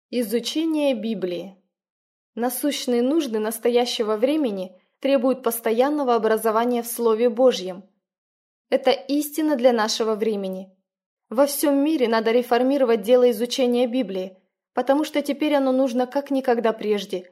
Изучение Библии. Насущные нужды настоящего времени требуют постоянного образования в Слове Божьем. Это истина для нашего времени. Во всем мире надо реформировать дело изучения Библии, потому что теперь оно нужно как никогда прежде.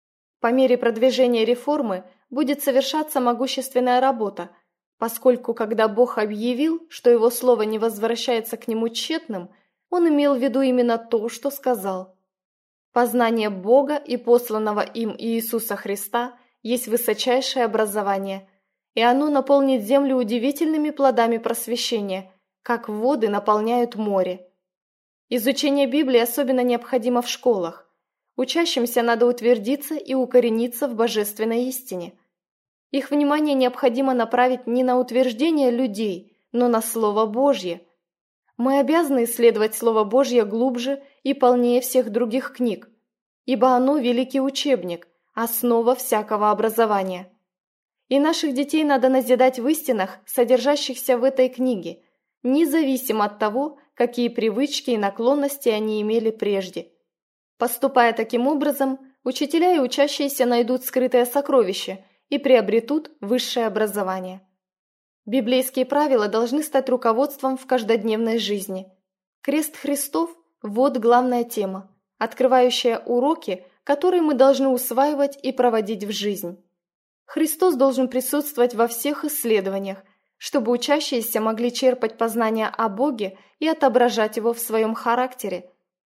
По мере продвижения реформы будет совершаться могущественная работа, поскольку когда Бог объявил, что Его Слово не возвращается к Нему тщетным, Он имел в виду именно то, что сказал. Познание Бога и посланного им Иисуса Христа есть высочайшее образование, и оно наполнит землю удивительными плодами просвещения, как воды наполняют море. Изучение Библии особенно необходимо в школах. Учащимся надо утвердиться и укорениться в божественной истине. Их внимание необходимо направить не на утверждение людей, но на Слово Божье. Мы обязаны исследовать Слово Божье глубже и полнее всех других книг, ибо оно великий учебник, основа всякого образования. И наших детей надо назидать в истинах, содержащихся в этой книге, независимо от того, какие привычки и наклонности они имели прежде. Поступая таким образом, учителя и учащиеся найдут скрытое сокровище и приобретут высшее образование. Библейские правила должны стать руководством в каждодневной жизни. Крест Христов – вот главная тема, открывающая уроки, которые мы должны усваивать и проводить в жизнь. Христос должен присутствовать во всех исследованиях, чтобы учащиеся могли черпать познания о Боге и отображать его в своем характере.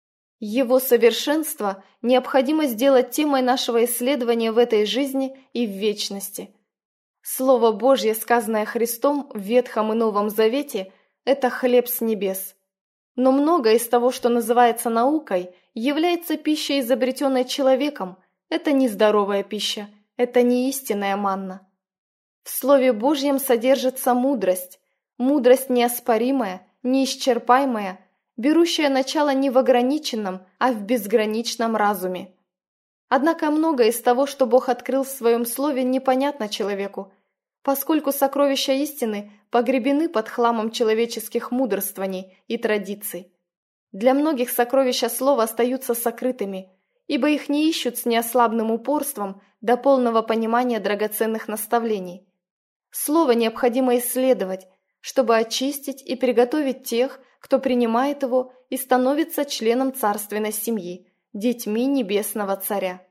Его совершенство необходимо сделать темой нашего исследования в этой жизни и в вечности. Слово Божье, сказанное Христом в Ветхом и Новом Завете, это хлеб с небес. Но многое из того, что называется наукой, является пищей, изобретенной человеком. Это не здоровая пища, это не истинная манна. В Слове Божьем содержится мудрость, мудрость неоспоримая, неисчерпаемая, берущая начало не в ограниченном, а в безграничном разуме. Однако многое из того, что Бог открыл в Своем Слове, непонятно человеку, поскольку сокровища истины погребены под хламом человеческих мудрствований и традиций. Для многих сокровища Слова остаются сокрытыми, ибо их не ищут с неослабным упорством до полного понимания драгоценных наставлений. Слово необходимо исследовать, чтобы очистить и приготовить тех, кто принимает его и становится членом царственной семьи, детьми Небесного Царя.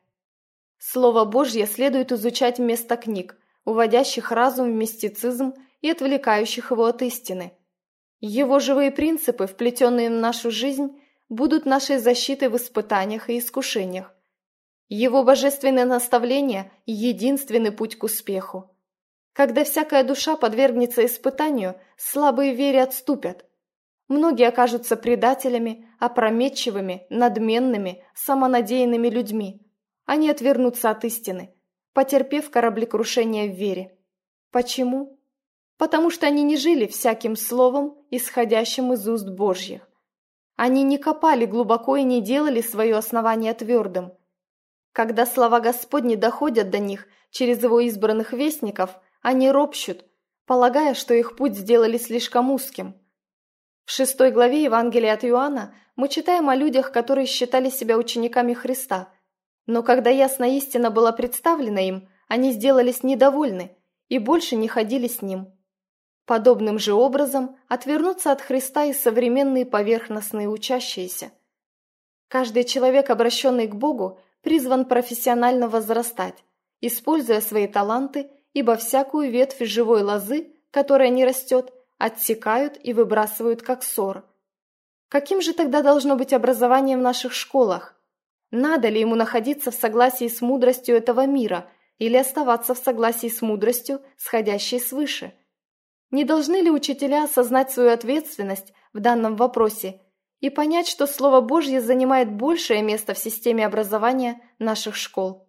Слово Божье следует изучать вместо книг, уводящих разум в мистицизм и отвлекающих его от истины. Его живые принципы, вплетенные в нашу жизнь, будут нашей защитой в испытаниях и искушениях. Его божественные наставления – единственный путь к успеху. Когда всякая душа подвергнется испытанию, слабые в вере отступят. Многие окажутся предателями, опрометчивыми, надменными, самонадеянными людьми. Они отвернутся от истины, потерпев кораблекрушение в вере. Почему? Потому что они не жили всяким словом, исходящим из уст Божьих. Они не копали глубоко и не делали свое основание твердым. Когда слова Господни доходят до них через его избранных вестников, они ропщут, полагая, что их путь сделали слишком узким. В 6 главе Евангелия от Иоанна мы читаем о людях, которые считали себя учениками Христа, но когда ясная истина была представлена им, они сделались недовольны и больше не ходили с Ним. Подобным же образом отвернутся от Христа и современные поверхностные учащиеся. Каждый человек, обращенный к Богу, призван профессионально возрастать, используя свои таланты, ибо всякую ветвь живой лозы, которая не растет, отсекают и выбрасывают как ссор. Каким же тогда должно быть образование в наших школах? Надо ли ему находиться в согласии с мудростью этого мира или оставаться в согласии с мудростью, сходящей свыше? Не должны ли учителя осознать свою ответственность в данном вопросе и понять, что Слово Божье занимает большее место в системе образования наших школ?